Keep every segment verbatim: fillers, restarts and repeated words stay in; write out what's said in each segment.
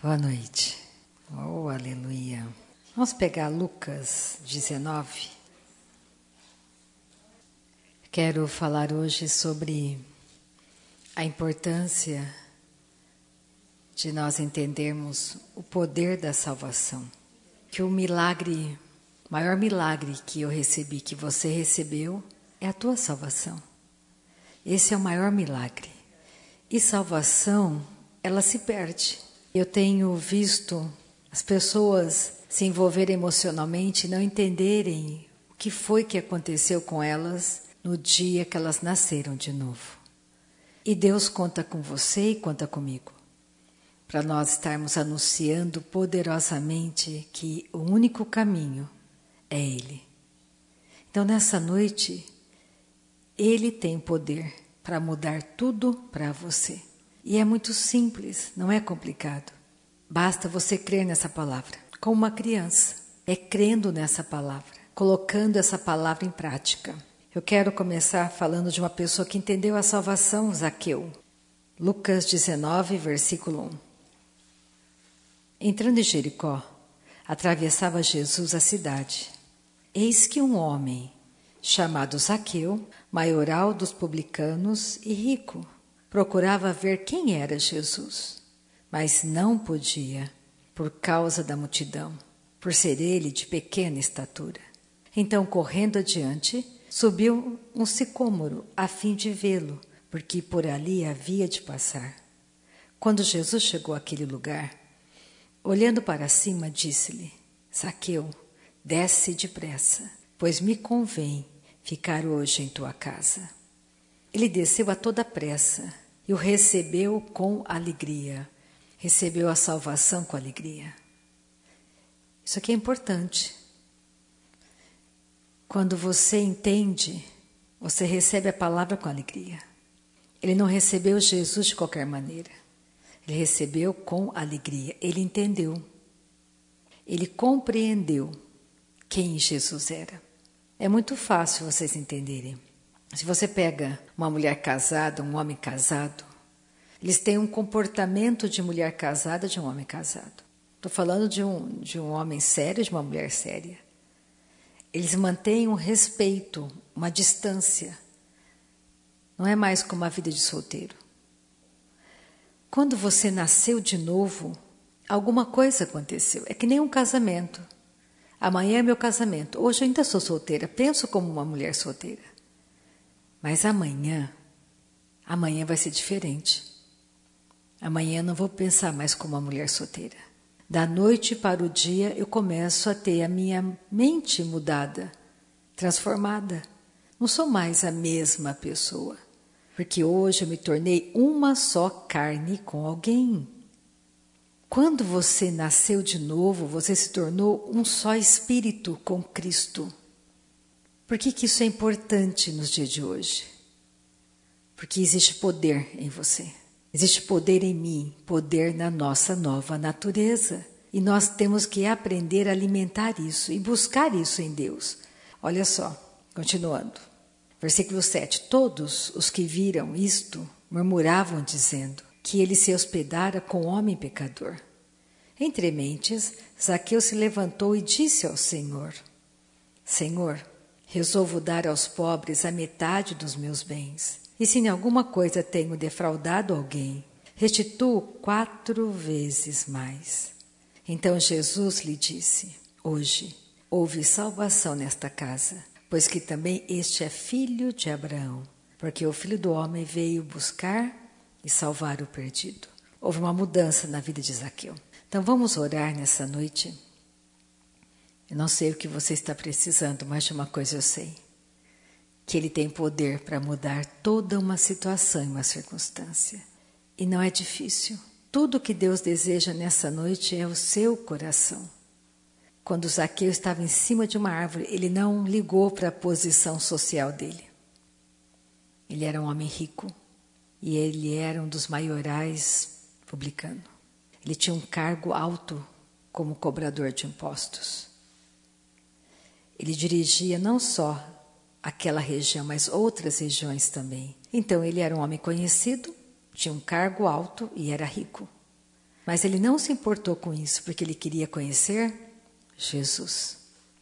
Boa noite. Oh, aleluia. Vamos pegar Lucas dezenove. Quero falar hoje sobre a importância de nós entendermos o poder da salvação. Que o milagre, o maior milagre que eu recebi, que você recebeu, é a tua salvação. Esse é o maior milagre. E salvação, ela se perde. Eu tenho visto as pessoas se envolverem emocionalmente e não entenderem o que foi que aconteceu com elas no dia que elas nasceram de novo. E Deus conta com você e conta comigo, para nós estarmos anunciando poderosamente que o único caminho é Ele. Então, nessa noite, Ele tem poder para mudar tudo para você. E é muito simples, não é complicado. Basta você crer nessa palavra, como uma criança. É crendo nessa palavra, colocando essa palavra em prática. Eu quero começar falando de uma pessoa que entendeu a salvação, Zaqueu. Lucas dezenove, versículo um. Entrando em Jericó, atravessava Jesus a cidade. Eis que um homem, chamado Zaqueu, maioral dos publicanos e rico, procurava ver quem era Jesus, mas não podia, por causa da multidão, por ser ele de pequena estatura. Então, correndo adiante, subiu um sicômoro a fim de vê-lo, porque por ali havia de passar. Quando Jesus chegou àquele lugar, olhando para cima, disse-lhe: Zaqueu, desce depressa, pois me convém ficar hoje em tua casa. Ele desceu a toda pressa e o recebeu com alegria. Recebeu a salvação com alegria. Isso aqui é importante. Quando você entende, você recebe a palavra com alegria. Ele não recebeu Jesus de qualquer maneira. Ele recebeu com alegria. Ele entendeu. Ele compreendeu quem Jesus era. É muito fácil vocês entenderem. Se você pega uma mulher casada, um homem casado, eles têm um comportamento de mulher casada, de um homem casado. Estou falando de um, de um homem sério, de uma mulher séria. Eles mantêm um respeito, uma distância. Não é mais como a vida de solteiro. Quando você nasceu de novo, alguma coisa aconteceu. É que nem um casamento. Amanhã é meu casamento. Hoje eu ainda sou solteira. Penso como uma mulher solteira. Mas amanhã, amanhã vai ser diferente. Amanhã eu não vou pensar mais como uma mulher solteira. Da noite para o dia eu começo a ter a minha mente mudada, transformada. Não sou mais a mesma pessoa. Porque hoje eu me tornei uma só carne com alguém. Quando você nasceu de novo, você se tornou um só espírito com Cristo. Por que que isso é importante nos dias de hoje? Porque existe poder em você. Existe poder em mim, poder na nossa nova natureza. E nós temos que aprender a alimentar isso e buscar isso em Deus. Olha só, continuando. Versículo sete. Todos os que viram isto murmuravam dizendo que ele se hospedara com homem pecador. Entre mentes, Zaqueu se levantou e disse ao Senhor: Senhor, resolvo dar aos pobres a metade dos meus bens. E se em alguma coisa tenho defraudado alguém, restituo quatro vezes mais. Então Jesus lhe disse: Hoje houve salvação nesta casa, pois que também este é filho de Abraão, porque o Filho do Homem veio buscar e salvar o perdido. Houve uma mudança na vida de Zaqueu. Então vamos orar nessa noite. Eu não sei o que você está precisando, mas de uma coisa eu sei. Que Ele tem poder para mudar toda uma situação e uma circunstância. E não é difícil. Tudo que Deus deseja nessa noite é o seu coração. Quando Zaqueu estava em cima de uma árvore, ele não ligou para a posição social dele. Ele era um homem rico e ele era um dos maiorais publicanos. Ele tinha um cargo alto como cobrador de impostos. Ele dirigia não só aquela região, mas outras regiões também. Então ele era um homem conhecido, tinha um cargo alto e era rico. Mas ele não se importou com isso, porque ele queria conhecer Jesus.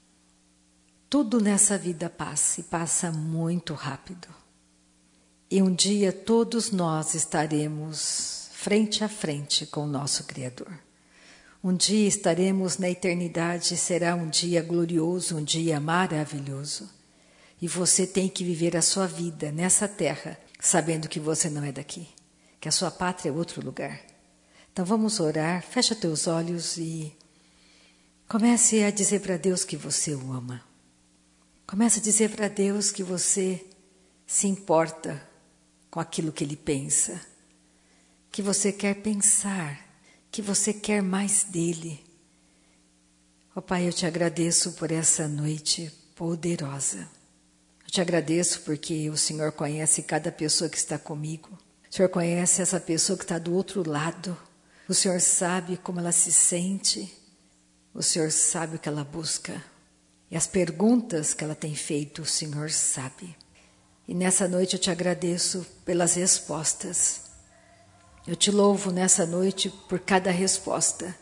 Tudo nessa vida passa e passa muito rápido. E um dia todos nós estaremos frente a frente com o nosso Criador. Um dia estaremos na eternidade, será um dia glorioso, um dia maravilhoso. E você tem que viver a sua vida nessa terra, sabendo que você não é daqui, que a sua pátria é outro lugar. Então vamos orar, fecha teus olhos e comece a dizer para Deus que você o ama. Comece a dizer para Deus que você se importa com aquilo que Ele pensa, que você quer pensar, que você quer mais dEle. Ó Pai, eu te agradeço por essa noite poderosa. Eu te agradeço porque o Senhor conhece cada pessoa que está comigo. O Senhor conhece essa pessoa que está do outro lado. O Senhor sabe como ela se sente. O Senhor sabe o que ela busca. E as perguntas que ela tem feito, o Senhor sabe. E nessa noite eu te agradeço pelas respostas. Eu te louvo nessa noite por cada resposta.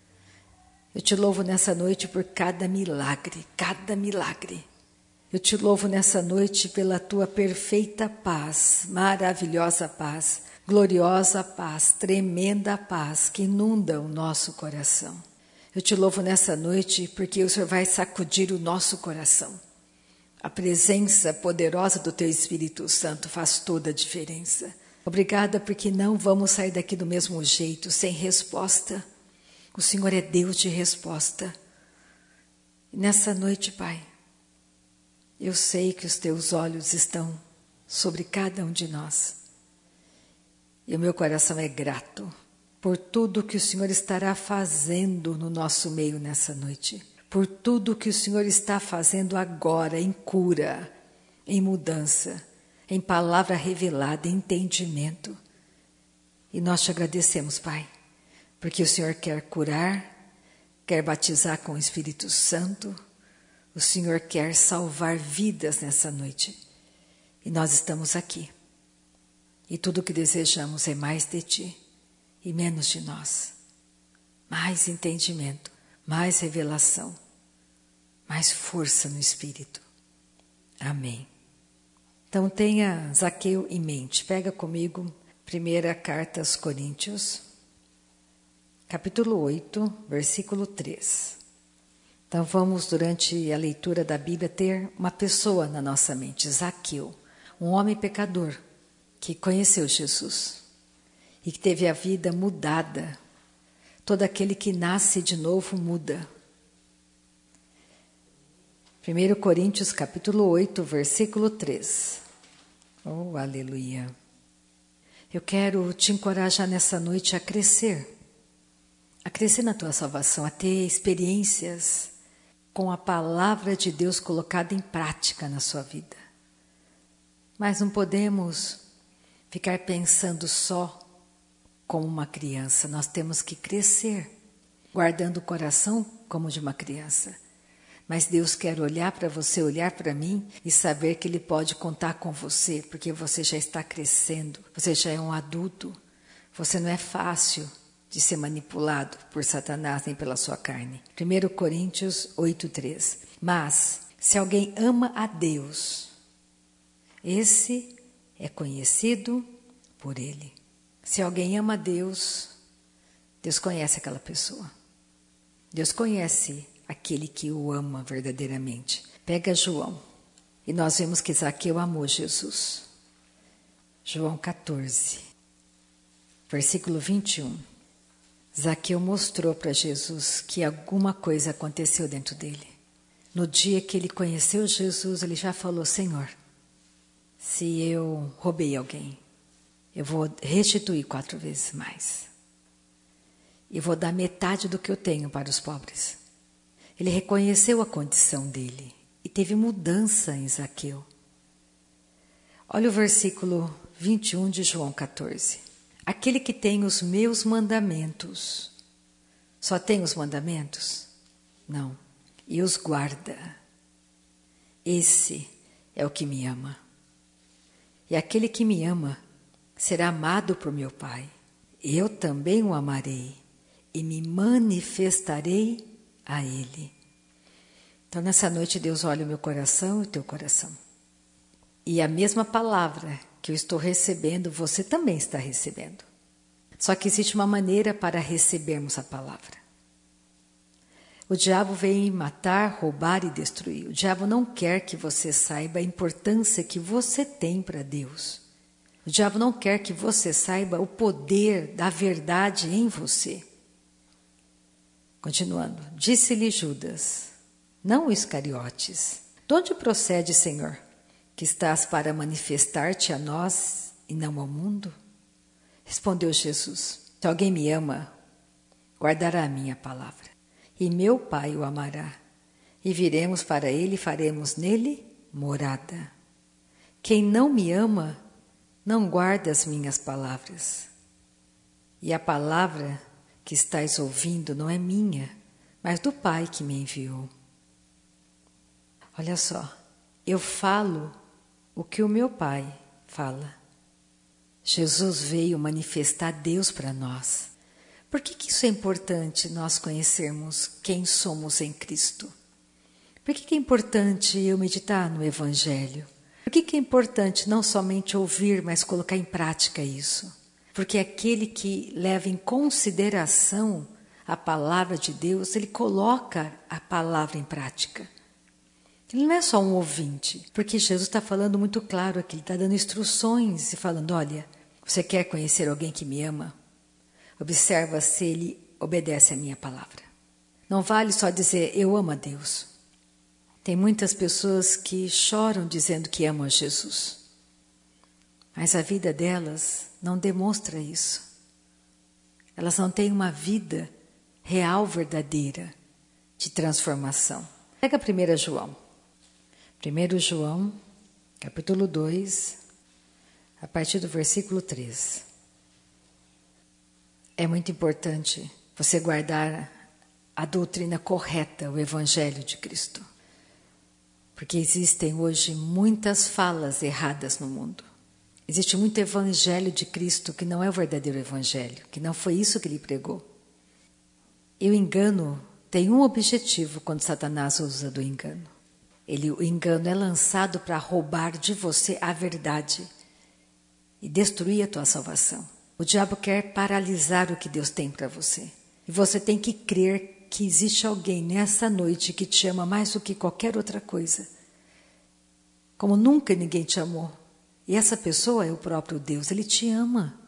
Eu te louvo nessa noite por cada milagre, cada milagre. Eu te louvo nessa noite pela tua perfeita paz, maravilhosa paz, gloriosa paz, tremenda paz que inunda o nosso coração. Eu te louvo nessa noite porque o Senhor vai sacudir o nosso coração. A presença poderosa do teu Espírito Santo faz toda a diferença. Obrigada porque não vamos sair daqui do mesmo jeito, sem resposta. O Senhor é Deus de resposta. E nessa noite, Pai, eu sei que os teus olhos estão sobre cada um de nós. E o meu coração é grato por tudo que o Senhor estará fazendo no nosso meio nessa noite. Por tudo que o Senhor está fazendo agora em cura, em mudança, em palavra revelada, em entendimento. E nós te agradecemos, Pai, porque o Senhor quer curar, quer batizar com o Espírito Santo. O Senhor quer salvar vidas nessa noite. E nós estamos aqui. E tudo o que desejamos é mais de Ti e menos de nós. Mais entendimento, mais revelação, mais força no Espírito. Amém. Então tenha Zaqueu em mente. Pega comigo primeira carta aos Coríntios, capítulo oito, versículo três. Então vamos, durante a leitura da Bíblia, ter uma pessoa na nossa mente, Zaqueu, um homem pecador que conheceu Jesus e que teve a vida mudada. Todo aquele que nasce de novo muda. primeira Coríntios, capítulo oito, versículo três. Oh, aleluia! Eu quero te encorajar nessa noite a crescer, a crescer na tua salvação, a ter experiências com a palavra de Deus colocada em prática na sua vida. Mas não podemos ficar pensando só como uma criança. Nós temos que crescer, guardando o coração como de uma criança. Mas Deus quer olhar para você, olhar para mim e saber que Ele pode contar com você, porque você já está crescendo, você já é um adulto, você não é fácil de ser manipulado por Satanás nem pela sua carne. primeira Coríntios oito, três. Mas, se alguém ama a Deus, esse é conhecido por Ele. Se alguém ama a Deus, Deus conhece aquela pessoa. Deus conhece aquele que o ama verdadeiramente. Pega João, e nós vemos que Zaqueu amou Jesus. João quatorze, versículo vinte e um. Zaqueu mostrou para Jesus que alguma coisa aconteceu dentro dele. No dia que ele conheceu Jesus, ele já falou: Senhor, se eu roubei alguém, eu vou restituir quatro vezes mais. E vou dar metade do que eu tenho para os pobres. Ele reconheceu a condição dele e teve mudança em Zaqueu. Olha o versículo vinte e um de João quatorze. Aquele que tem os meus mandamentos, só tem os mandamentos? Não. E os guarda. Esse é o que me ama. E aquele que me ama será amado por meu Pai. Eu também o amarei e me manifestarei a ele. Então, nessa noite, Deus olha o meu coração e o teu coração. E a mesma palavra que eu estou recebendo, você também está recebendo. Só que existe uma maneira para recebermos a palavra. O diabo vem matar, roubar e destruir. O diabo não quer que você saiba a importância que você tem para Deus. O diabo não quer que você saiba o poder da verdade em você. Continuando, disse-lhe Judas, não o Iscariotes, de onde procede, Senhor, que estás para manifestar-te a nós e não ao mundo? Respondeu Jesus, se alguém me ama, guardará a minha palavra. E meu Pai o amará, e viremos para ele e faremos nele morada. Quem não me ama, não guarda as minhas palavras. E a palavra que estais ouvindo não é minha, mas do Pai que me enviou. Olha só, eu falo o que o meu Pai fala. Jesus veio manifestar Deus para nós. Por que, que isso é importante, nós conhecermos quem somos em Cristo? Por que, que é importante eu meditar no Evangelho? Por que, que é importante não somente ouvir, mas colocar em prática isso? Porque aquele que leva em consideração a palavra de Deus, ele coloca a palavra em prática. Ele não é só um ouvinte, porque Jesus está falando muito claro aqui, ele está dando instruções e falando, olha, você quer conhecer alguém que me ama? Observa se ele obedece a minha palavra. Não vale só dizer, eu amo a Deus. Tem muitas pessoas que choram dizendo que amam a Jesus. Mas a vida delas não demonstra isso. Elas não têm uma vida real, verdadeira, de transformação. Pega primeiro João. primeiro João, capítulo dois, a partir do versículo três. É muito importante você guardar a doutrina correta, o Evangelho de Cristo. Porque existem hoje muitas falas erradas no mundo. Existe muito Evangelho de Cristo que não é o verdadeiro Evangelho, que não foi isso que ele pregou. E o engano tem um objetivo quando Satanás usa do engano. Ele, o engano é lançado para roubar de você a verdade e destruir a tua salvação. O diabo quer paralisar o que Deus tem para você. E você tem que crer que existe alguém nessa noite que te ama mais do que qualquer outra coisa. Como nunca ninguém te amou. E essa pessoa é o próprio Deus, ele te ama.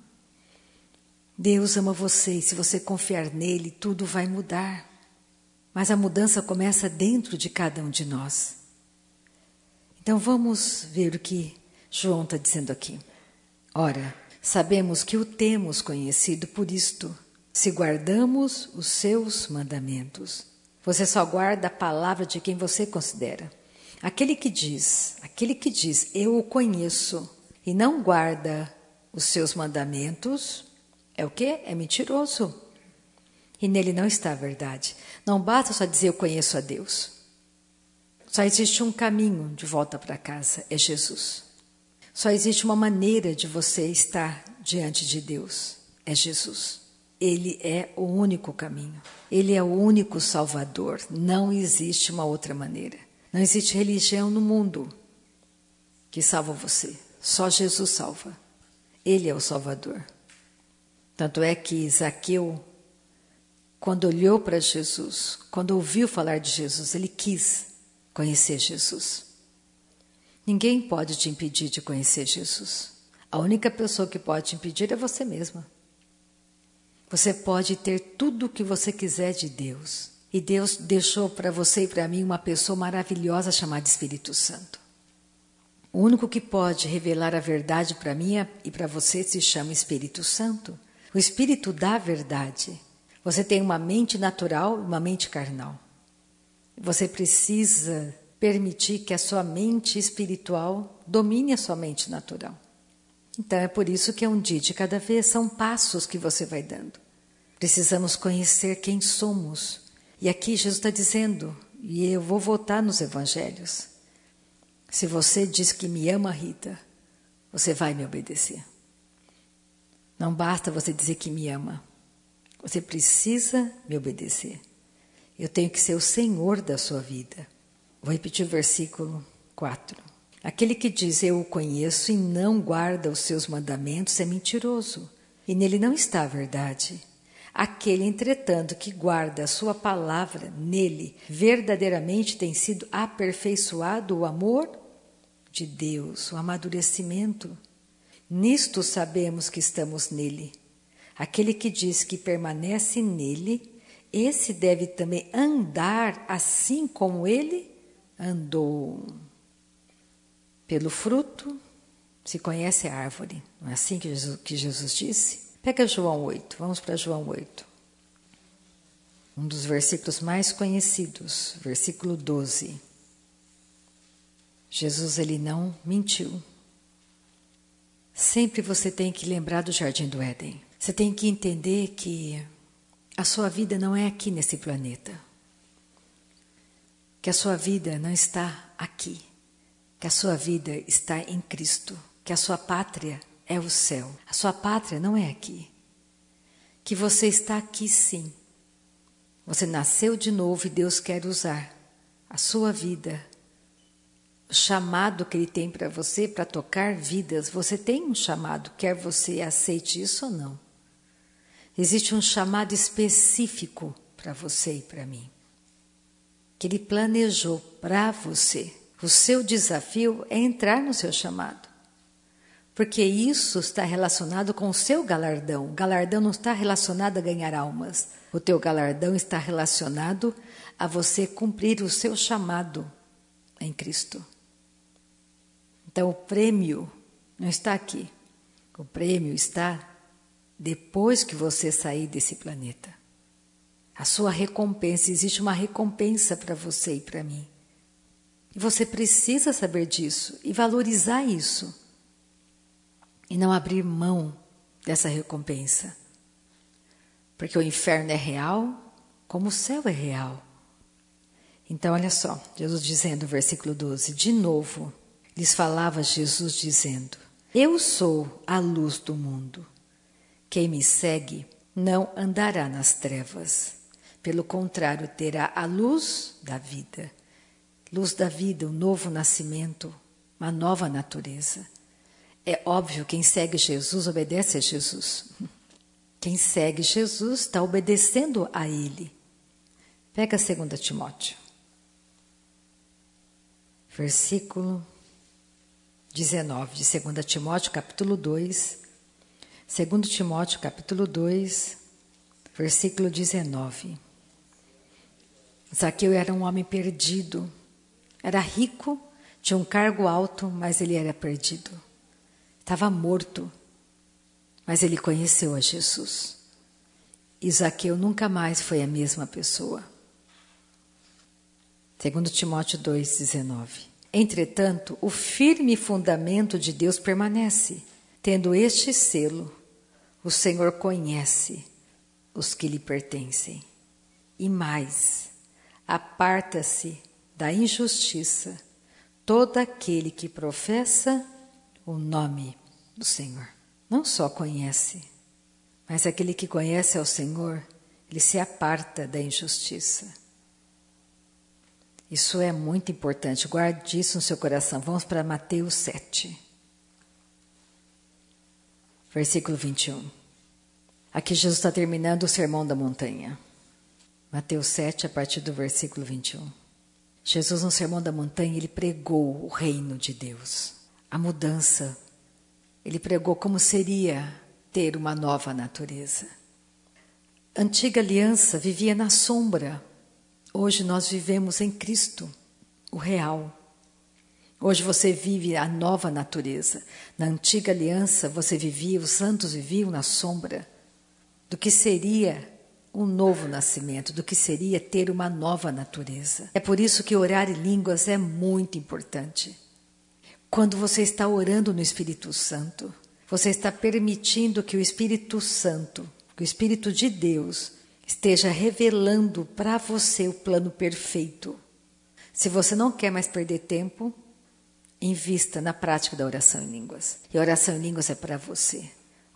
Deus ama você e se você confiar nele, tudo vai mudar. Mas a mudança começa dentro de cada um de nós. Então vamos ver o que João está dizendo aqui. Ora, sabemos que o temos conhecido por isto, se guardamos os seus mandamentos. Você só guarda a palavra de quem você considera. Aquele que diz, aquele que diz, eu o conheço, e não guarda os seus mandamentos, é o quê? É mentiroso. E nele não está a verdade. Não basta só dizer eu conheço a Deus. Só existe um caminho de volta para casa, é Jesus. Só existe uma maneira de você estar diante de Deus, é Jesus. Ele é o único caminho. Ele é o único Salvador. Não existe uma outra maneira. Não existe religião no mundo que salva você. Só Jesus salva. Ele é o Salvador. Tanto é que Zaqueu, quando olhou para Jesus, quando ouviu falar de Jesus, ele quis conhecer Jesus. Ninguém pode te impedir de conhecer Jesus. A única pessoa que pode te impedir é você mesma. Você pode ter tudo o que você quiser de Deus. E Deus deixou para você e para mim uma pessoa maravilhosa chamada Espírito Santo. O único que pode revelar a verdade para mim e para você se chama Espírito Santo. O Espírito da verdade. Você tem uma mente natural e uma mente carnal. Você precisa permitir que a sua mente espiritual domine a sua mente natural. Então é por isso que é um dia de cada vez, são passos que você vai dando. Precisamos conhecer quem somos. E aqui Jesus está dizendo, e eu vou voltar nos evangelhos, se você diz que me ama, Rita, você vai me obedecer. Não basta você dizer que me ama. Você precisa me obedecer. Eu tenho que ser o Senhor da sua vida. Vou repetir o versículo quatro. Aquele que diz eu o conheço e não guarda os seus mandamentos é mentiroso, e nele não está a verdade. Aquele, entretanto, que guarda a sua palavra, nele verdadeiramente tem sido aperfeiçoado o amor de Deus, o amadurecimento. Nisto sabemos que estamos nele. Aquele que diz que permanece nele, esse deve também andar assim como ele andou. Pelo fruto se conhece a árvore. Não é assim que Jesus, que Jesus disse? Pega João oito, vamos para João oito. Um dos versículos mais conhecidos, versículo doze. Jesus, ele não mentiu. Sempre você tem que lembrar do Jardim do Éden. Você tem que entender que a sua vida não é aqui nesse planeta. Que a sua vida não está aqui. Que a sua vida está em Cristo. Que a sua pátria é o céu. A sua pátria não é aqui. Que você está aqui sim. Você nasceu de novo e Deus quer usar a sua vida. O chamado que Ele tem para você, para tocar vidas. Você tem um chamado, quer você aceite isso ou não. Existe um chamado específico para você e para mim. Que Ele planejou para você. O seu desafio é entrar no seu chamado. Porque isso está relacionado com o seu galardão. O galardão não está relacionado a ganhar almas. O teu galardão está relacionado a você cumprir o seu chamado em Cristo. Então o prêmio não está aqui. O prêmio está depois que você sair desse planeta. A sua recompensa, existe uma recompensa para você e para mim. E você precisa saber disso e valorizar isso. E não abrir mão dessa recompensa. Porque o inferno é real, como o céu é real. Então, olha só, Jesus dizendo no versículo doze, de novo, lhes falava Jesus dizendo, eu sou a luz do mundo. Quem me segue não andará nas trevas. Pelo contrário, terá a luz da vida. Luz da vida, um novo nascimento, uma nova natureza. É óbvio, quem segue Jesus obedece a Jesus. Quem segue Jesus está obedecendo a Ele. Pega dois Timóteo. Versículo dezenove de dois Timóteo, capítulo dois. dois Timóteo, capítulo dois, versículo dezenove. Zaqueu era um homem perdido. Era rico, tinha um cargo alto, mas ele era perdido. Estava morto, mas ele conheceu a Jesus. E Zaqueu nunca mais foi a mesma pessoa. dois Timóteo dois, dezenove. Entretanto, o firme fundamento de Deus permanece. Tendo este selo, o Senhor conhece os que lhe pertencem. E mais, aparta-se da injustiça todo aquele que professa o nome do Senhor. Não só conhece, mas aquele que conhece ao Senhor, ele se aparta da injustiça. Isso é muito importante, guarde isso no seu coração. Vamos para Mateus sete. Versículo vinte e um. Aqui Jesus está terminando o Sermão da Montanha. Mateus sete, a partir do versículo vinte e um. Jesus, no Sermão da Montanha, ele pregou o reino de Deus. A mudança. Ele pregou como seria ter uma nova natureza. A antiga aliança vivia na sombra. Hoje nós vivemos em Cristo, o real. Hoje você vive a nova natureza. Na antiga aliança você vivia, os santos viviam na sombra do que seria um novo nascimento, do que seria ter uma nova natureza. É por isso que orar em línguas é muito importante. Quando você está orando no Espírito Santo, você está permitindo que o Espírito Santo, que o Espírito de Deus, esteja revelando para você o plano perfeito. Se você não quer mais perder tempo, invista na prática da oração em línguas. E a oração em línguas é para você.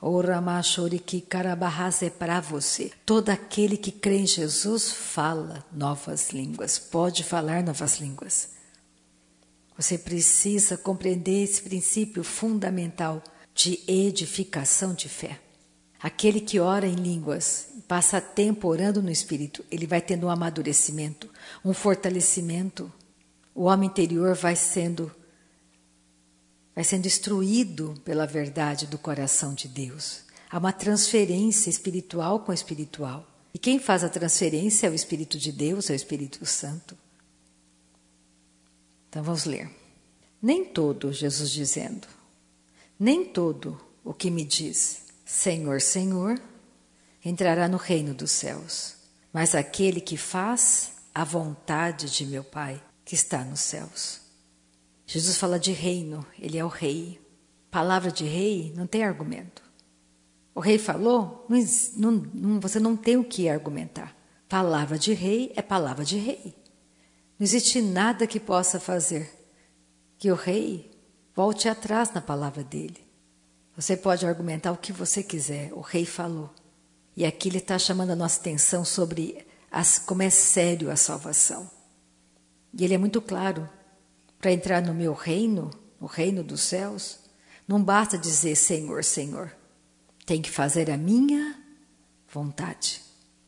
O Ramachoriki Karabahas é para você. Todo aquele que crê em Jesus fala novas línguas, pode falar novas línguas. Você precisa compreender esse princípio fundamental de edificação de fé. Aquele que ora em línguas, passa tempo orando no Espírito, ele vai tendo um amadurecimento, um fortalecimento. O homem interior vai sendo, vai sendo instruído pela verdade do coração de Deus. Há uma transferência espiritual com espiritual. E quem faz a transferência é o Espírito de Deus, é o Espírito Santo. Então vamos ler. Nem todo, Jesus dizendo, nem todo o que me diz Senhor, Senhor, entrará no reino dos céus, mas aquele que faz a vontade de meu Pai que está nos céus. Jesus fala de reino, ele é o rei. Palavra de rei não tem argumento. O rei falou, não, não, você não tem o que argumentar. Palavra de rei é palavra de rei. Não existe nada que possa fazer que o rei volte atrás na palavra dele. Você pode argumentar o que você quiser, o rei falou. E aqui ele está chamando a nossa atenção sobre as, como é sério a salvação. E ele é muito claro. Para entrar no meu reino, no reino dos céus, não basta dizer Senhor, Senhor. Tem que fazer a minha vontade.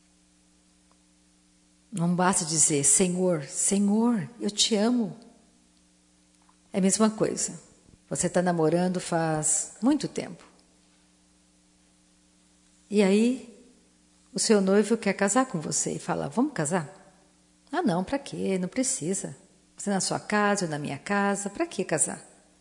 Não basta dizer Senhor, Senhor, eu te amo. É a mesma coisa. Você está namorando faz muito tempo. E aí, o seu noivo quer casar com você e fala, vamos casar? Ah, não, para quê? Não precisa. Você na sua casa, eu na minha casa, para que casar?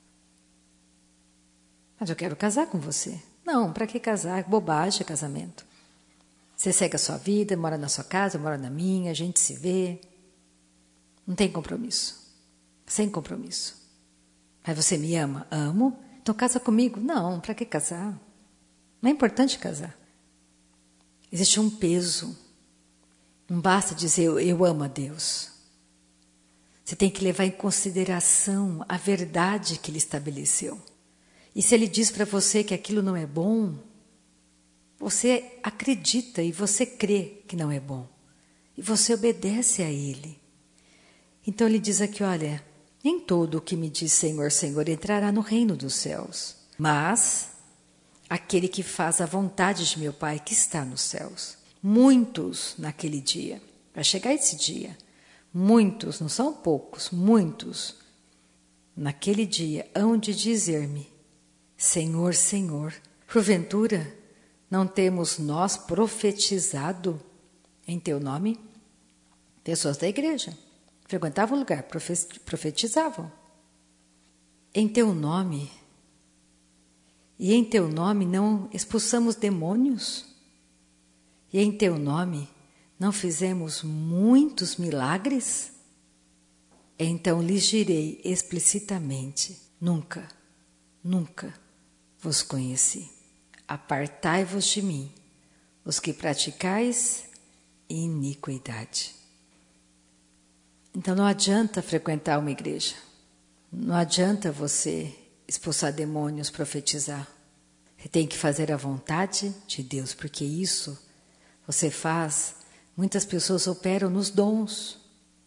Mas eu quero casar com você. Não, para que casar? Bobagem é casamento. Você segue a sua vida, mora na sua casa, eu moro na minha, a gente se vê. Não tem compromisso. Sem compromisso. Mas você me ama? Amo. Então casa comigo? Não, para que casar? Não é importante casar. Existe um peso. Não basta dizer eu, eu amo a Deus. Você tem que levar em consideração a verdade que Ele estabeleceu. E se Ele diz para você que aquilo não é bom, você acredita e você crê que não é bom. E você obedece a Ele. Então Ele diz aqui, olha, nem todo o que me diz Senhor, Senhor entrará no reino dos céus, mas aquele que faz a vontade de meu Pai que está nos céus. Muitos naquele dia, vai chegar esse dia, muitos, não são poucos, muitos, naquele dia hão de dizer-me, Senhor, Senhor, porventura não temos nós profetizado em teu nome? Pessoas da igreja frequentavam o lugar, profetizavam. Em teu nome, e em teu nome não expulsamos demônios? E em teu nome não fizemos muitos milagres? Então lhes direi explicitamente, nunca, nunca vos conheci. Apartai-vos de mim, os que praticais iniquidade. Então não adianta frequentar uma igreja, não adianta você expulsar demônios, profetizar. Você tem que fazer a vontade de Deus, porque isso você faz, muitas pessoas operam nos dons.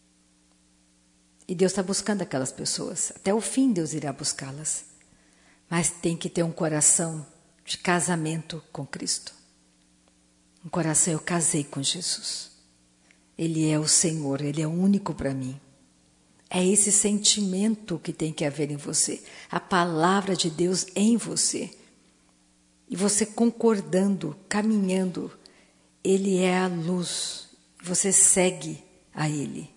E Deus está buscando aquelas pessoas, até o fim Deus irá buscá-las. Mas tem que ter um coração de casamento com Cristo. Um coração, eu casei com Jesus. Ele é o Senhor, Ele é o único para mim. É esse sentimento que tem que haver em você. A palavra de Deus em você. E você concordando, caminhando. Ele é a luz. Você segue a Ele.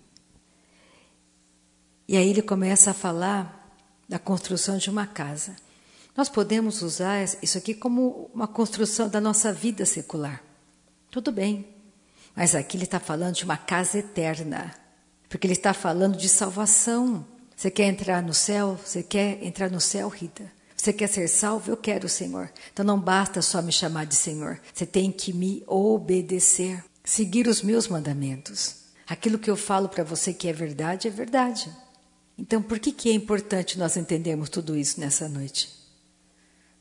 E aí ele começa a falar da construção de uma casa. Nós podemos usar isso aqui como uma construção da nossa vida secular. Tudo bem. Mas aqui ele está falando de uma casa eterna. Porque ele está falando de salvação. Você quer entrar no céu? Você quer entrar no céu, Rita? Você quer ser salvo? Eu quero, Senhor. Então não basta só me chamar de Senhor. Você tem que me obedecer. Seguir os meus mandamentos. Aquilo que eu falo para você que é verdade, é verdade. Então por que, que é importante nós entendermos tudo isso nessa noite?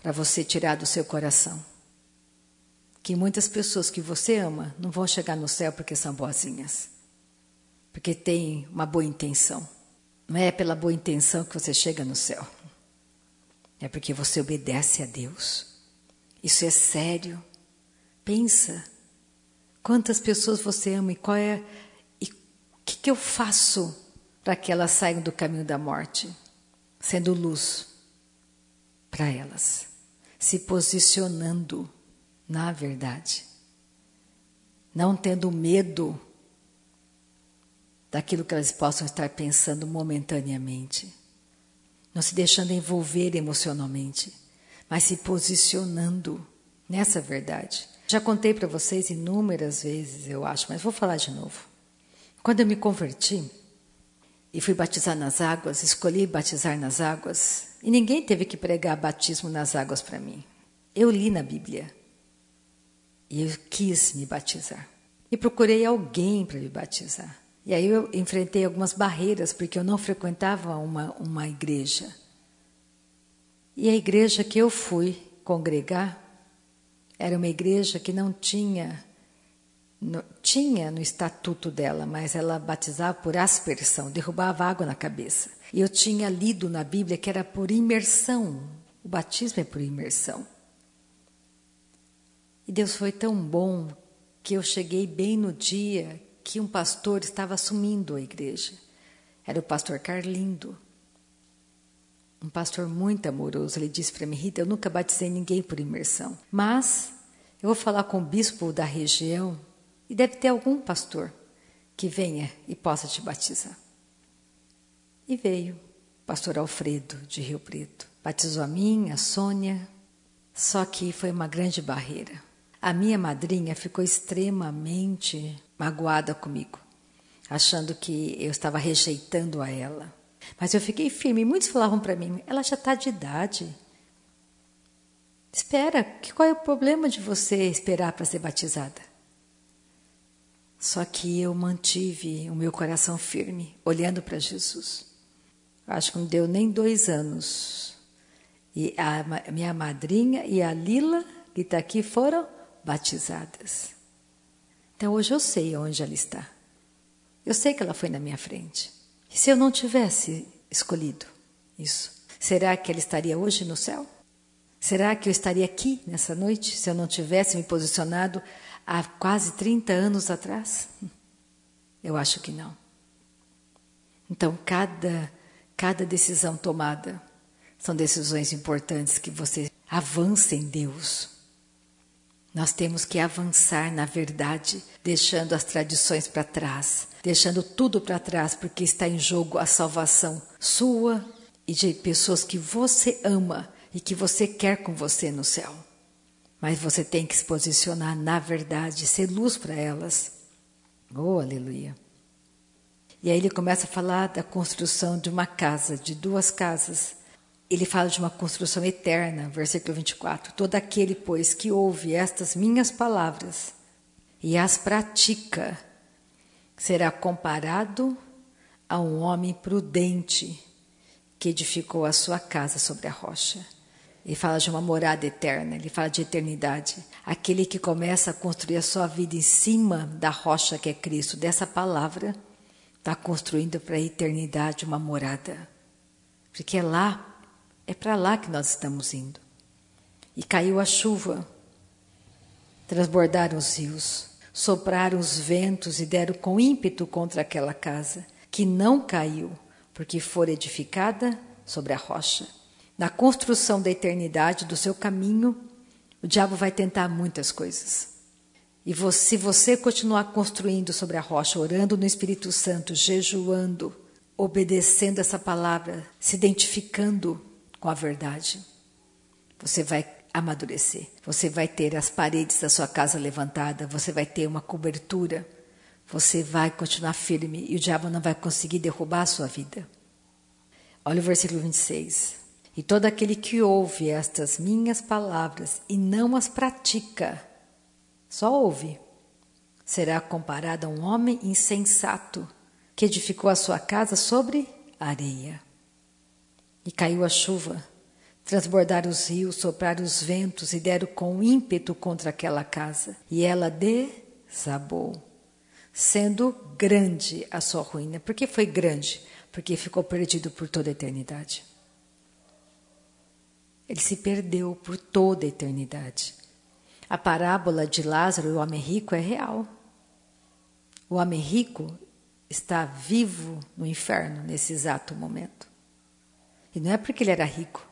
para você tirar do seu coração. Que muitas pessoas que você ama não vão chegar no céu porque são boazinhas. Porque tem uma boa intenção. Não é pela boa intenção que você chega no céu. É porque você obedece a Deus. Isso é sério. Pensa. Quantas pessoas você ama e qual é... E o que, que eu faço para que elas saiam do caminho da morte? Sendo luz para elas. Se posicionando na verdade. Não tendo medo daquilo que elas possam estar pensando momentaneamente. Não se deixando envolver emocionalmente, mas se posicionando nessa verdade. Já contei para vocês inúmeras vezes, eu acho, mas vou falar de novo. Quando eu me converti e fui batizar nas águas, escolhi batizar nas águas, e ninguém teve que pregar batismo nas águas para mim. Eu li na Bíblia e eu quis me batizar. E procurei alguém para me batizar. E aí eu enfrentei algumas barreiras, porque eu não frequentava uma, uma igreja. E a igreja que eu fui congregar era uma igreja que não tinha, no, tinha no estatuto dela, mas ela batizava por aspersão, derrubava água na cabeça. E eu tinha lido na Bíblia que era por imersão, o batismo é por imersão. E Deus foi tão bom que eu cheguei bem no dia que um pastor estava assumindo a igreja. Era o pastor Carlindo. Um pastor muito amoroso. Ele disse para mim: Rita, eu nunca batizei ninguém por imersão. Mas eu vou falar com o bispo da região e deve ter algum pastor que venha e possa te batizar. E veio o pastor Alfredo, de Rio Preto. Batizou a mim, a Sônia. Só que foi uma grande barreira. A minha madrinha ficou extremamente magoada comigo, achando que eu estava rejeitando a ela. Mas eu fiquei firme. Muitos falavam para mim: ela já está de idade. Espera, que qual é o problema de você esperar para ser batizada? Só que eu mantive o meu coração firme, olhando para Jesus. Acho que não deu nem dois anos. E a minha madrinha e a Lila, que está aqui, foram batizadas. Então hoje eu sei onde ela está. Eu sei que ela foi na minha frente. E se eu não tivesse escolhido isso, será que ela estaria hoje no céu? Será que eu estaria aqui nessa noite se eu não tivesse me posicionado há quase trinta anos atrás? Eu acho que não. Então cada, cada decisão tomada são decisões importantes que você avance em Deus. Nós temos que avançar na verdade, deixando as tradições para trás, deixando tudo para trás, porque está em jogo a salvação sua e de pessoas que você ama e que você quer com você no céu. Mas você tem que se posicionar na verdade, ser luz para elas. Oh, aleluia! E aí ele começa a falar da construção de uma casa, de duas casas. Ele fala de uma construção eterna, versículo vinte e quatro. Todo aquele, pois, que ouve estas minhas palavras e as pratica, será comparado a um homem prudente que edificou a sua casa sobre a rocha. Ele fala de uma morada eterna, ele fala de eternidade. Aquele que começa a construir a sua vida em cima da rocha que é Cristo, dessa palavra, está construindo para a eternidade uma morada. Porque é lá, é para lá que nós estamos indo. E caiu a chuva, transbordaram os rios, sopraram os ventos e deram com ímpeto contra aquela casa, que não caiu, porque fora edificada sobre a rocha. Na construção da eternidade, do seu caminho, o diabo vai tentar muitas coisas. E você, se você continuar construindo sobre a rocha, orando no Espírito Santo, jejuando, obedecendo essa palavra, se identificando com a verdade, você vai amadurecer. Você vai ter as paredes da sua casa levantadas, você vai ter uma cobertura, você vai continuar firme e o diabo não vai conseguir derrubar a sua vida. Olha o versículo vinte e seis. E todo aquele que ouve estas minhas palavras e não as pratica, só ouve, será comparado a um homem insensato que edificou a sua casa sobre areia. E caiu a chuva, Transbordaram os rios, sopraram os ventos e deram com ímpeto contra aquela casa. E ela desabou, sendo grande a sua ruína. Por que foi grande? Porque ficou perdido por toda a eternidade. Ele se perdeu por toda a eternidade. A parábola de Lázaro e o homem rico é real. O homem rico está vivo no inferno nesse exato momento. E não é porque ele era rico.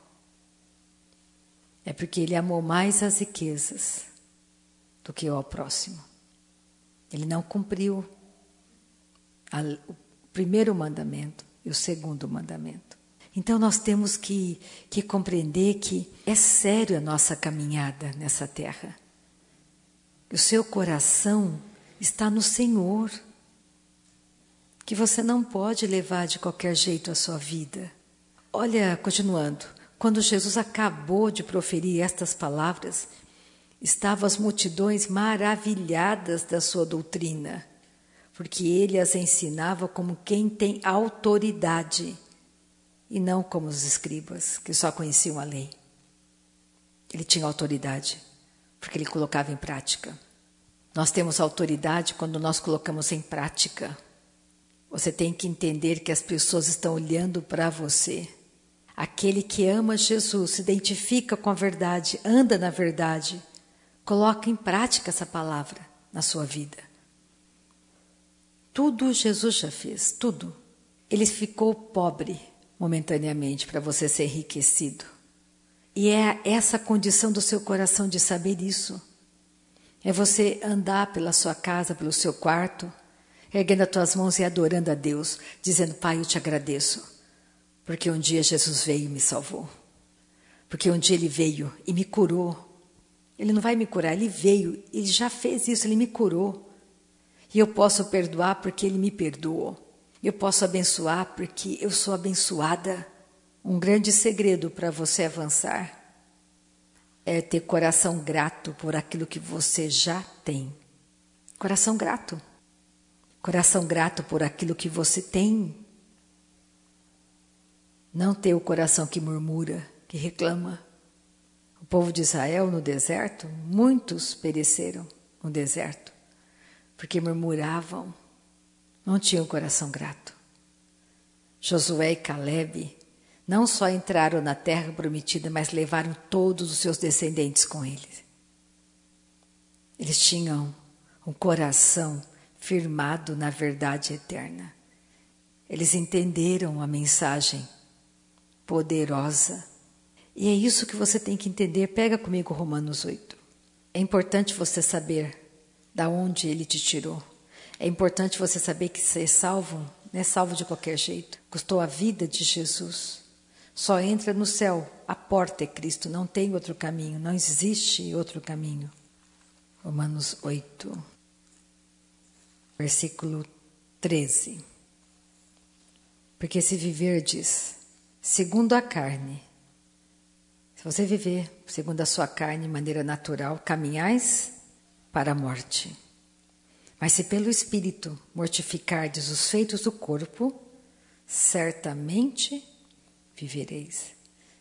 É porque ele amou mais as riquezas do que ao próximo. Ele não cumpriu a, o primeiro mandamento e o segundo mandamento. Então nós temos que, que compreender que é sério a nossa caminhada nessa terra. O seu coração está no Senhor. Que você não pode levar de qualquer jeito a sua vida. Olha, continuando. Quando Jesus acabou de proferir estas palavras, estavam as multidões maravilhadas da sua doutrina, porque ele as ensinava como quem tem autoridade, e não como os escribas, que só conheciam a lei. Ele tinha autoridade, porque ele colocava em prática. Nós temos autoridade quando nós colocamos em prática. Você tem que entender que as pessoas estão olhando para você. Aquele que ama Jesus, se identifica com a verdade, anda na verdade, coloca em prática essa palavra na sua vida. Tudo Jesus já fez, tudo. Ele ficou pobre momentaneamente para você ser enriquecido. E é essa a condição do seu coração de saber isso. É você andar pela sua casa, pelo seu quarto, erguendo as tuas mãos e adorando a Deus, dizendo: Pai, eu te agradeço. Porque um dia Jesus veio e me salvou. Porque um dia Ele veio e me curou. Ele não vai me curar, Ele veio, Ele já fez isso, Ele me curou. E eu posso perdoar porque Ele me perdoou. Eu posso abençoar porque eu sou abençoada. Um grande segredo para você avançar é ter coração grato por aquilo que você já tem. Coração grato. Coração grato por aquilo que você tem. Não ter o coração que murmura, que reclama. O povo de Israel no deserto, muitos pereceram no deserto, porque murmuravam, não tinham coração grato. Josué e Calebe não só entraram na terra prometida, mas levaram todos os seus descendentes com eles. Eles tinham um coração firmado na verdade eterna. Eles entenderam a mensagem poderosa. E é isso que você tem que entender. Pega comigo Romanos oito. É importante você saber da onde Ele te tirou. É importante você saber que ser salvo não é salvo de qualquer jeito. Custou a vida de Jesus. Só entra no céu. A porta é Cristo. Não tem outro caminho. Não existe outro caminho. Romanos oito, versículo treze. Porque se viverdes segundo a carne, se você viver segundo a sua carne, de maneira natural, caminhais para a morte. Mas se pelo Espírito mortificardes os feitos do corpo, certamente vivereis.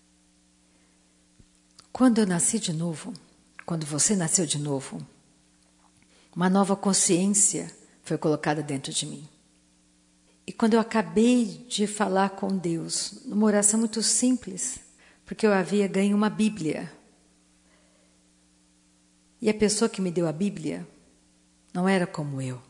Quando eu nasci de novo, quando você nasceu de novo, uma nova consciência foi colocada dentro de mim. E quando eu acabei de falar com Deus, numa oração muito simples, porque eu havia ganho uma Bíblia. E a pessoa que me deu a Bíblia não era como eu.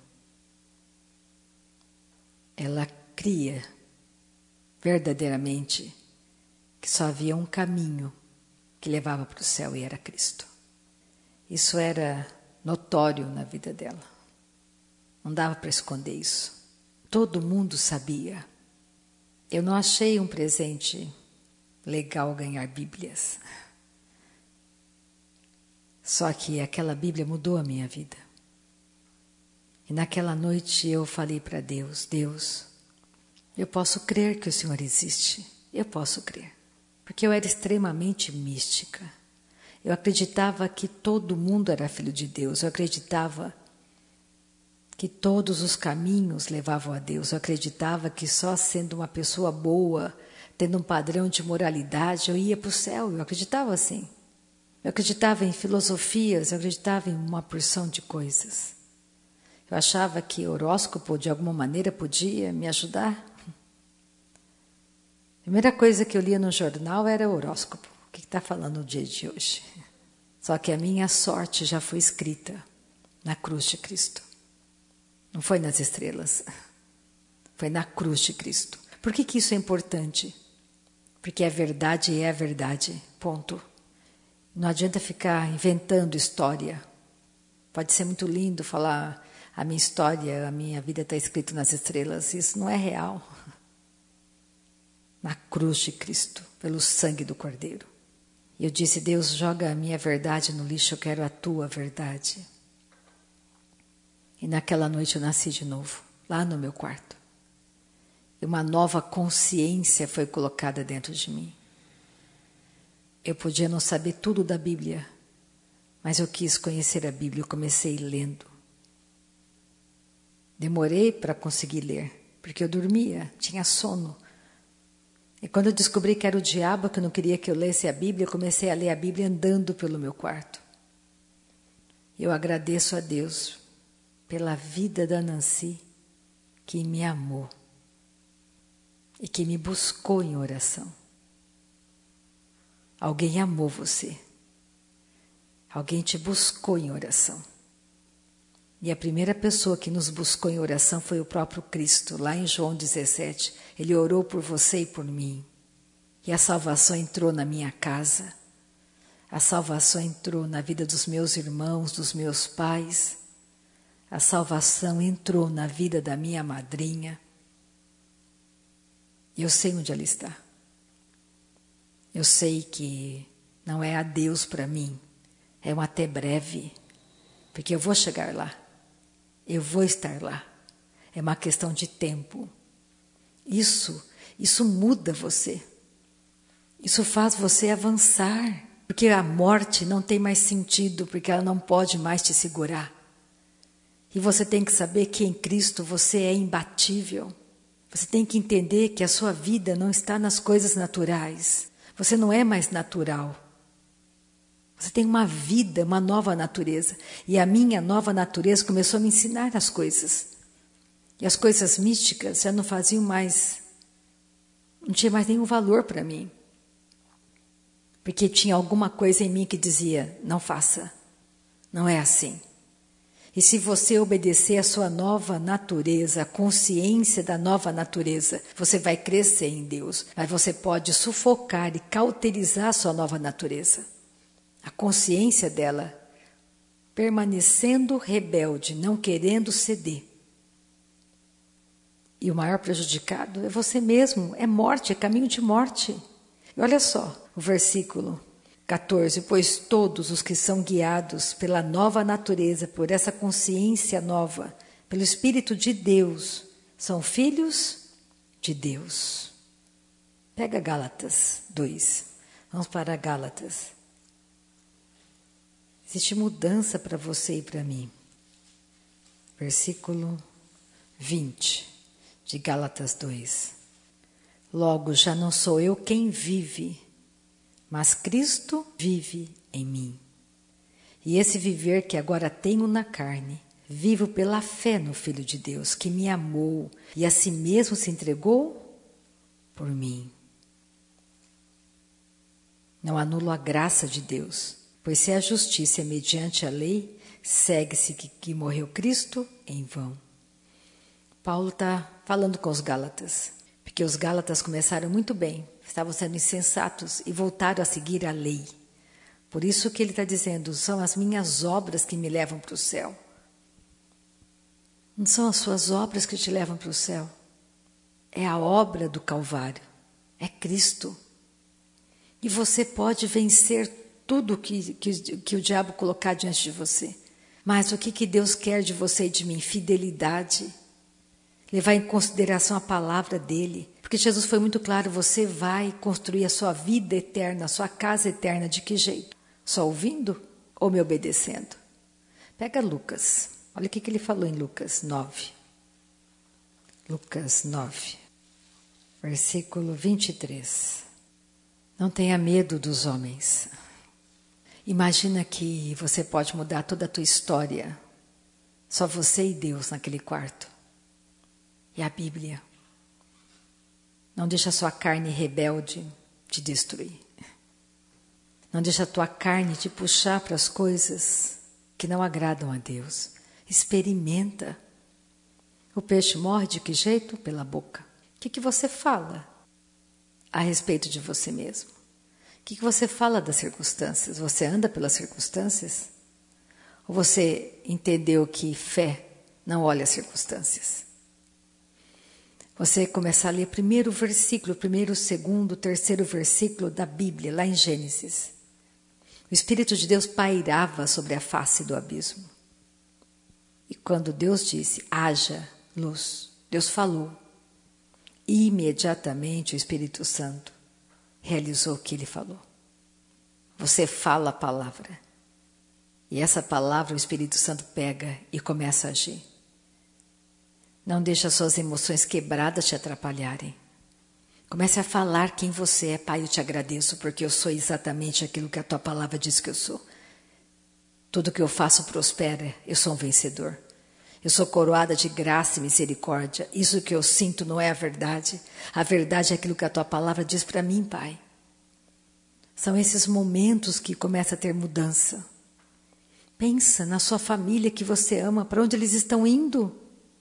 Ela cria verdadeiramente que só havia um caminho que levava para o céu e era Cristo. Isso era notório na vida dela. Não dava para esconder isso. Todo mundo sabia. Eu não achei um presente legal ganhar Bíblias. Só que aquela Bíblia mudou a minha vida. E naquela noite eu falei para Deus: Deus, eu posso crer que o Senhor existe. Eu posso crer. Porque eu era extremamente mística. Eu acreditava que todo mundo era filho de Deus. Eu acreditava que todos os caminhos levavam a Deus. Eu acreditava que só sendo uma pessoa boa, tendo um padrão de moralidade, eu ia para o céu, eu acreditava assim. Eu acreditava em filosofias, eu acreditava em uma porção de coisas. Eu achava que horóscopo, de alguma maneira, podia me ajudar. A primeira coisa que eu lia no jornal era o horóscopo. O que está falando no dia de hoje? Só que a minha sorte já foi escrita na cruz de Cristo. Não foi nas estrelas. Foi na cruz de Cristo. Por que que isso é importante? Porque a verdade é a verdade. Ponto. Não adianta ficar inventando história. Pode ser muito lindo falar a minha história, a minha vida está escrita nas estrelas. Isso não é real. Na cruz de Cristo, pelo sangue do Cordeiro. E eu disse, Deus, joga a minha verdade no lixo, eu quero a tua verdade. E naquela noite eu nasci de novo, lá no meu quarto. E uma nova consciência foi colocada dentro de mim. Eu podia não saber tudo da Bíblia, mas eu quis conhecer a Bíblia, eu comecei lendo. Demorei para conseguir ler, porque eu dormia, tinha sono. E quando eu descobri que era o diabo que não queria que eu lesse a Bíblia, eu comecei a ler a Bíblia andando pelo meu quarto. Eu agradeço a Deus pela vida da Nancy, que me amou e que me buscou em oração. Alguém amou você. Alguém te buscou em oração. E a primeira pessoa que nos buscou em oração foi o próprio Cristo, lá em João dezessete. Ele orou por você e por mim. E a salvação entrou na minha casa. A salvação entrou na vida dos meus irmãos, dos meus pais. A salvação entrou na vida da minha madrinha. E eu sei onde ela está. Eu sei que não é adeus para mim. É um até breve. Porque eu vou chegar lá. Eu vou estar lá. É uma questão de tempo. Isso, isso muda você. Isso faz você avançar. Porque a morte não tem mais sentido, porque ela não pode mais te segurar. E você tem que saber que em Cristo você é imbatível. Você tem que entender que a sua vida não está nas coisas naturais. Você não é mais natural. Você tem uma vida, uma nova natureza. E a minha nova natureza começou a me ensinar as coisas. E as coisas místicas já não faziam mais, não tinha mais nenhum valor para mim. Porque tinha alguma coisa em mim que dizia, não faça, não é assim. E se você obedecer à sua nova natureza, a consciência da nova natureza, você vai crescer em Deus. Mas você pode sufocar e cauterizar a sua nova natureza. A consciência dela, permanecendo rebelde, não querendo ceder. E o maior prejudicado é você mesmo, é morte, é caminho de morte. E olha só o versículo catorze, pois todos os que são guiados pela nova natureza, por essa consciência nova, pelo Espírito de Deus, são filhos de Deus. Pega Gálatas dois, vamos para Gálatas. Existe mudança para você e para mim. Versículo vinte de Gálatas dois. Logo, já não sou eu quem vive, mas Cristo vive em mim. E esse viver que agora tenho na carne, vivo pela fé no Filho de Deus, que me amou e a si mesmo se entregou por mim. Não anulo a graça de Deus, pois se a justiça é mediante a lei, segue-se que, que morreu Cristo em vão. Paulo está falando com os Gálatas, porque os Gálatas começaram muito bem, estavam sendo insensatos e voltaram a seguir a lei. Por isso que ele está dizendo, são as minhas obras que me levam para o céu. Não são as suas obras que te levam para o céu. É a obra do Calvário, é Cristo. E você pode vencer tudo que, que, que o diabo colocar diante de você. Mas o que, que Deus quer de você e de mim? Fidelidade. Levar em consideração a palavra dele. Porque Jesus foi muito claro, você vai construir a sua vida eterna, a sua casa eterna, de que jeito? Só ouvindo ou me obedecendo? Pega Lucas. Olha o que, que ele falou em Lucas nove. Lucas nove. versículo vinte e três. Não tenha medo dos homens. Imagina que você pode mudar toda a tua história. Só você e Deus naquele quarto. E a Bíblia. Não deixa a sua carne rebelde te destruir. Não deixa a tua carne te puxar para as coisas que não agradam a Deus. Experimenta. O peixe morre de que jeito? Pela boca. O que, que você fala a respeito de você mesmo? O que, que você fala das circunstâncias? Você anda pelas circunstâncias? Ou você entendeu que fé não olha as circunstâncias? Você começar a ler primeiro o versículo, primeiro, segundo, terceiro versículo da Bíblia, lá em Gênesis. O Espírito de Deus pairava sobre a face do abismo. E quando Deus disse, haja luz, Deus falou. E imediatamente o Espírito Santo realizou o que ele falou. Você fala a palavra. E essa palavra o Espírito Santo pega e começa a agir. Não deixe as suas emoções quebradas te atrapalharem. Comece a falar quem você é. Pai, eu te agradeço porque eu sou exatamente aquilo que a tua palavra diz que eu sou. Tudo que eu faço prospera, eu sou um vencedor. Eu sou coroada de graça e misericórdia. Isso que eu sinto não é a verdade. A verdade é aquilo que a tua palavra diz para mim, Pai. São esses momentos que começa a ter mudança. Pensa na sua família que você ama, para onde eles estão indo.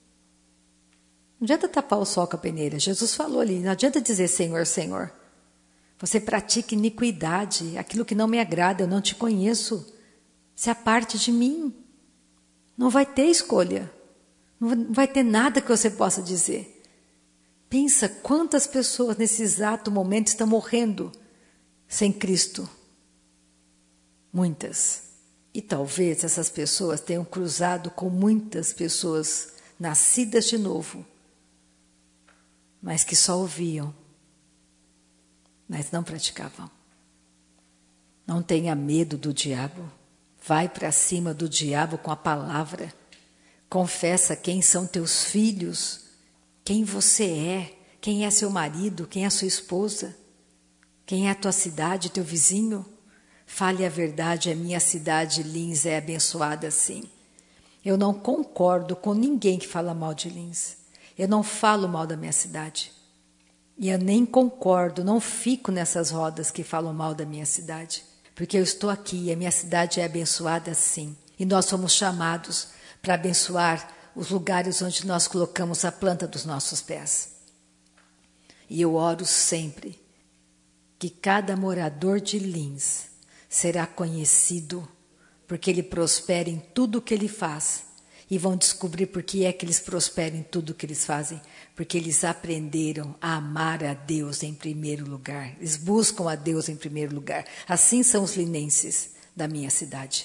Não adianta tapar o sol com a peneira. Jesus falou ali, não adianta dizer Senhor, Senhor. Você pratica iniquidade, aquilo que não me agrada, eu não te conheço. Se aparte de mim. Não vai ter escolha. Não vai ter nada que você possa dizer. Pensa quantas pessoas nesse exato momento estão morrendo sem Cristo. Muitas. E talvez essas pessoas tenham cruzado com muitas pessoas nascidas de novo, mas que só ouviam, mas não praticavam. Não tenha medo do diabo. Vai para cima do diabo com a palavra. Confessa quem são teus filhos, quem você é, quem é seu marido, quem é sua esposa, quem é a tua cidade, teu vizinho. Fale a verdade, a minha cidade, Lins, é abençoada assim. Eu não concordo com ninguém que fala mal de Lins. Eu não falo mal da minha cidade. E eu nem concordo, não fico nessas rodas que falam mal da minha cidade. Porque eu estou aqui e a minha cidade é abençoada sim. E nós somos chamados para abençoar os lugares onde nós colocamos a planta dos nossos pés. E eu oro sempre que cada morador de Lins será conhecido porque ele prospera em tudo o que ele faz. E vão descobrir por que é que eles prosperam em tudo o que eles fazem. Porque eles aprenderam a amar a Deus em primeiro lugar. Eles buscam a Deus em primeiro lugar. Assim são os linenses da minha cidade.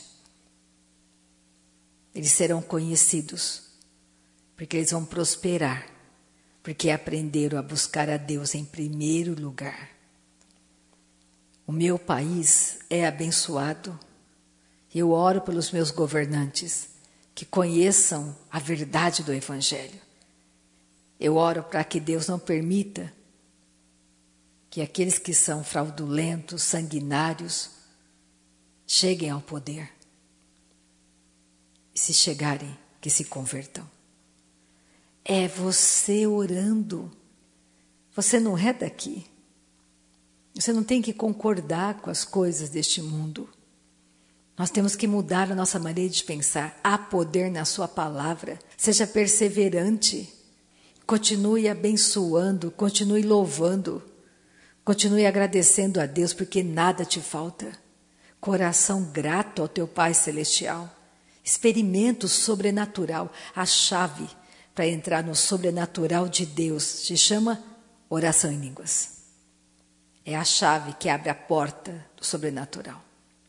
Eles serão conhecidos porque eles vão prosperar. Porque aprenderam a buscar a Deus em primeiro lugar. O meu país é abençoado. Eu oro pelos meus governantes que conheçam a verdade do Evangelho. Eu oro para que Deus não permita que aqueles que são fraudulentos, sanguinários, cheguem ao poder. E se chegarem, que se convertam. É você orando. Você não é daqui. Você não tem que concordar com as coisas deste mundo. Nós temos que mudar a nossa maneira de pensar. Há poder na sua palavra. Seja perseverante. Continue abençoando, continue louvando. Continue agradecendo a Deus, porque nada te falta. Coração grato ao teu Pai Celestial. Experimenta o sobrenatural. A chave para entrar no sobrenatural de Deus se chama oração em línguas. É a chave que abre a porta do sobrenatural.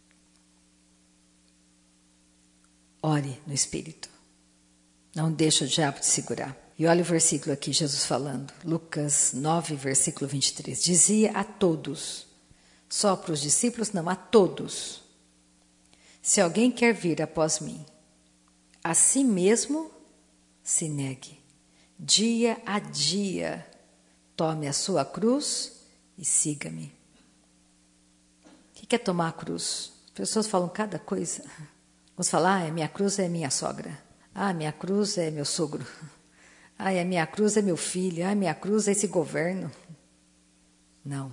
Ore no Espírito. Não deixe o diabo te segurar. E olha o versículo aqui, Jesus falando. Lucas nove, versículo vinte e três. Dizia a todos, só para os discípulos, não, a todos. Se alguém quer vir após mim, a si mesmo se negue. Dia a dia Tome a sua cruz e siga-me. O que é tomar a cruz? As pessoas falam cada coisa. Vamos falar, ah, minha cruz é minha sogra. Ah, minha cruz é meu sogro. Ah, a minha cruz é meu filho. Ah, minha cruz é esse governo. Não.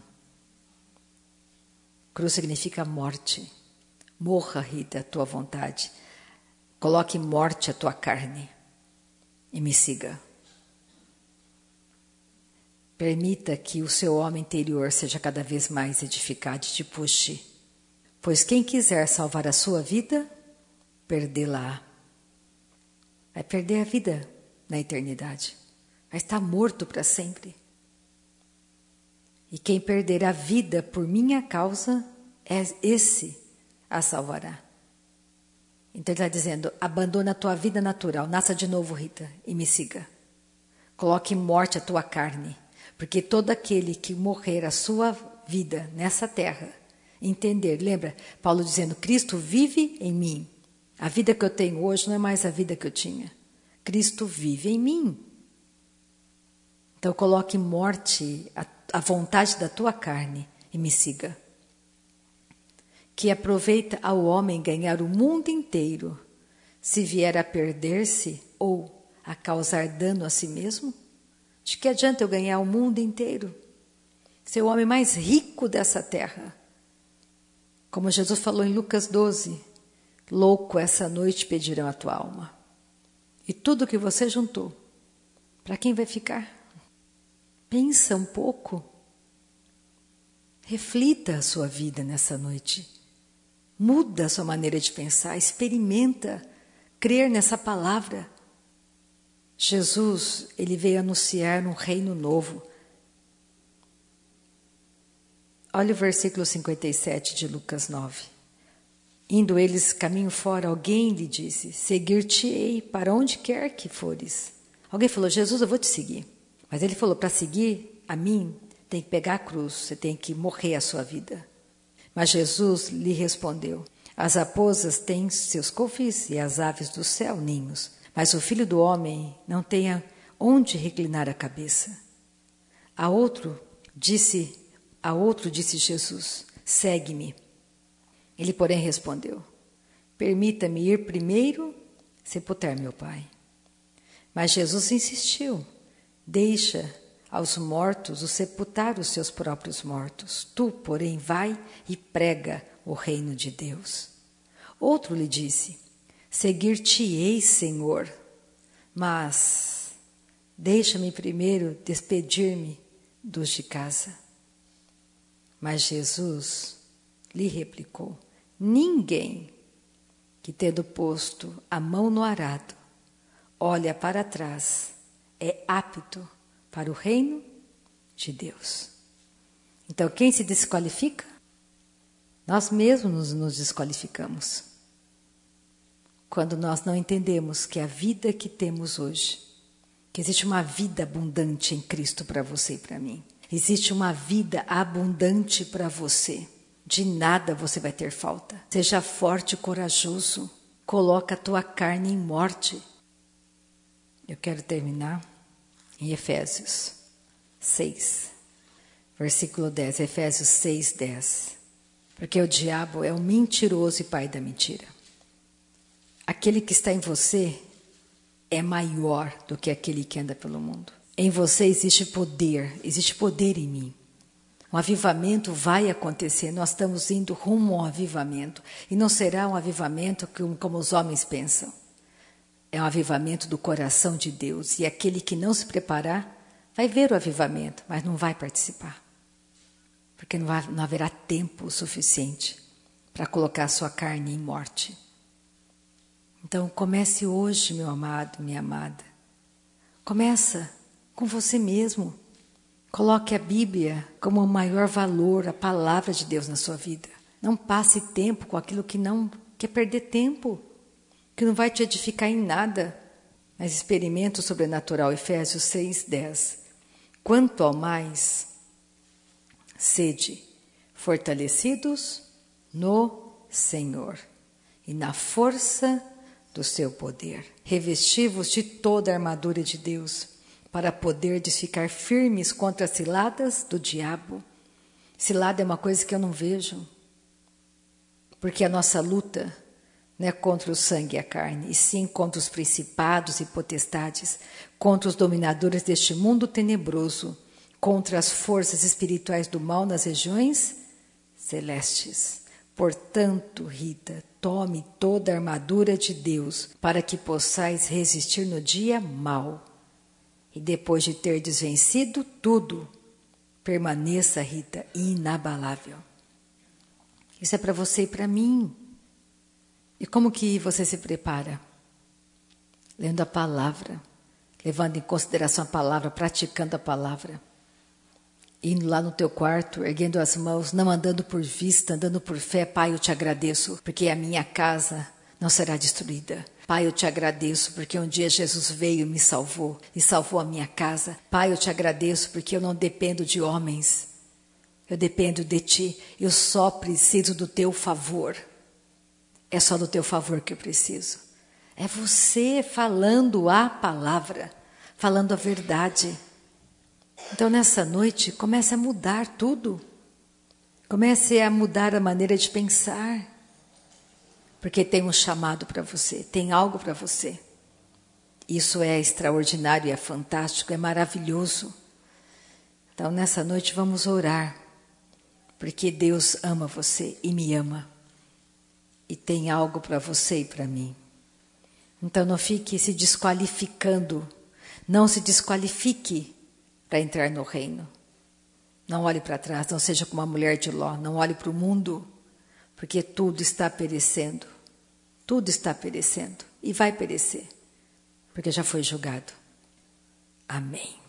Cruz significa morte. Morra, Rita, a tua vontade. Coloque morte a tua carne e me siga. Permita que o seu homem interior seja cada vez mais edificado e te puxe. Pois quem quiser salvar a sua vida, perdê-la. Vai perder a vida na eternidade. Vai estar morto para sempre. E quem perder a vida por minha causa, é esse a salvará. Então ele está dizendo, abandona a tua vida natural, nasça de novo, Rita, e me siga. Coloque em morte a tua carne, porque todo aquele que morrer a sua vida nessa terra, entender, lembra, Paulo dizendo, Cristo vive em mim. A vida que eu tenho hoje não é mais a vida que eu tinha. Cristo vive em mim. Então coloque em morte a, a vontade da tua carne e me siga. Que aproveita ao homem ganhar o mundo inteiro, se vier a perder-se ou a causar dano a si mesmo? De que adianta eu ganhar o mundo inteiro? Ser o homem mais rico dessa terra. Como Jesus falou em Lucas doze, louco, essa noite pedirão a tua alma. E tudo que você juntou, para quem vai ficar? Pensa um pouco. Reflita a sua vida nessa noite. Muda a sua maneira de pensar, experimenta crer nessa palavra. Jesus, ele veio anunciar um reino novo. Olha o versículo cinquenta e sete de Lucas nove. Indo eles caminho fora, alguém lhe disse, seguir-te-ei para onde quer que fores. Alguém falou, Jesus, eu vou te seguir. Mas ele falou, para seguir a mim, tem que pegar a cruz, você tem que morrer a sua vida. Mas Jesus lhe respondeu, as raposas têm seus covis e as aves do céu ninhos, mas o filho do homem não tem onde reclinar a cabeça. A outro disse, a outro disse Jesus, segue-me. Ele, porém, respondeu, permita-me ir primeiro sepultar meu pai. Mas Jesus insistiu, deixa aos mortos o sepultar os seus próprios mortos. Tu, porém, vai e prega o reino de Deus. Outro lhe disse, seguir-te-ei, Senhor, mas deixa-me primeiro despedir-me dos de casa. Mas Jesus lhe replicou, ninguém que tendo posto a mão no arado, olha para trás, é apto para o reino de Deus. Então, quem se desqualifica? Nós mesmos nos desqualificamos. Quando nós não entendemos que a vida que temos hoje, que existe uma vida abundante em Cristo para você e para mim, existe uma vida abundante para você. De nada você vai ter falta. Seja forte e corajoso. Coloca a tua carne em morte. Eu quero terminar em Efésios seis, versículo dez. Efésios seis, dez. Porque o diabo é um mentiroso e pai da mentira. Aquele que está em você é maior do que aquele que anda pelo mundo. Em você existe poder, existe poder em mim. Um avivamento vai acontecer, nós estamos indo rumo ao avivamento. E não será um avivamento como os homens pensam. É um avivamento do coração de Deus. E aquele que não se preparar, vai ver o avivamento, mas não vai participar. Porque não, vai, não haverá tempo suficiente para colocar a sua carne em morte. Então comece hoje, meu amado, minha amada. Começa com você mesmo. Coloque a Bíblia como o maior valor, a palavra de Deus na sua vida. Não passe tempo com aquilo que não quer perder tempo, que não vai te edificar em nada. Mas experimenta o sobrenatural, Efésios seis, dez. Quanto ao mais, sede fortalecidos no Senhor e na força do seu poder. Revesti-vos de toda a armadura de Deus, para poderdes ficar firmes contra as ciladas do diabo. Cilada é uma coisa que eu não vejo, porque a nossa luta não é contra o sangue e a carne, e sim contra os principados e potestades, contra os dominadores deste mundo tenebroso, contra as forças espirituais do mal nas regiões celestes. Portanto, Rita, tome toda a armadura de Deus, para que possais resistir no dia mau. E depois de ter desvencido tudo, permaneça, Rita, inabalável. Isso é para você e para mim. E como que você se prepara? Lendo a palavra, levando em consideração a palavra, praticando a palavra. Indo lá no teu quarto, erguendo as mãos, não andando por vista, andando por fé. Pai, eu te agradeço, porque a minha casa não será destruída. Pai, eu te agradeço, porque um dia Jesus veio e me salvou, e salvou a minha casa. Pai, eu te agradeço, porque eu não dependo de homens. Eu dependo de ti, eu só preciso do teu favor. É só do teu favor que eu preciso. É você falando a palavra, falando a verdade. Então, nessa noite, comece a mudar tudo. Comece a mudar a maneira de pensar. Porque tem um chamado para você, tem algo para você. Isso é extraordinário, é fantástico, é maravilhoso. Então, nessa noite, vamos orar. Porque Deus ama você e me ama. E tem algo para você e para mim. Então, não fique se desqualificando. Não se desqualifique para entrar no reino. Não olhe para trás, não seja como a mulher de Ló. Não olhe para o mundo, porque tudo está perecendo. Tudo está perecendo e vai perecer, porque já foi julgado. Amém.